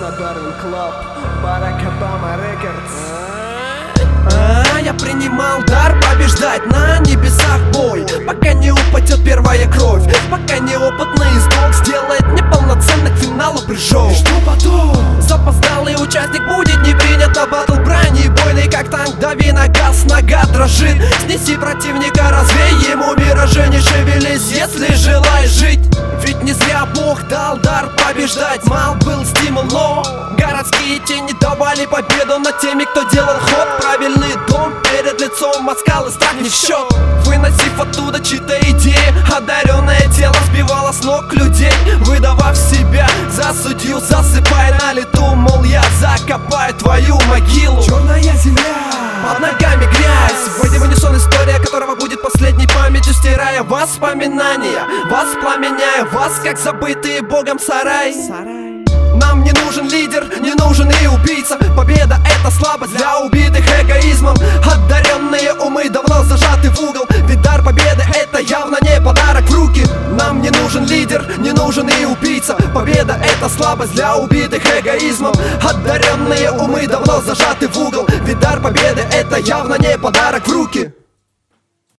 на Darwin Club, Барак Обама Рекордс. Я принимал дар побеждать на небесах бой, пока не упадет первая кровь, пока неопытный издок сделает неполноценных финалов прыжок. И что потом? Запоздалый участник будет не принят на батл, бронебойный как танк, дави на газ, нога дрожит. Снеси противника, развей ему миражи, не шевелись, если желаешь жить. Ведь не зря Бог дал дар побеждать, мал был стимул, но городские тени давали победу над теми, кто делал ход. Правильный дом перед лицом москалы, страх не в счет. Выносив оттуда чьи-то идеи, одаренное тело сбивало с ног людей, выдавав себя за судью, засыпая на лету, мол, я закопаю твою могилу. Черная земля, под ногами грязь, выйдя в унисон история, которого будет последней памятью, стирая воспоминания, воспламеняя вас, как забытые Богом сарай. Нам не нужен лидер, не нужен и убийца. Победа — это слабость для убитых эгоизмом. Одаренные умы давно зажаты в угол, ведь дар победы — это явно не подарок в руки. Нам не нужен лидер, не нужен и убийца. Победа — это слабость для убитых эгоизмом. Одаренные умы давно зажаты в угол, ведь дар победы — это явно не подарок в руки.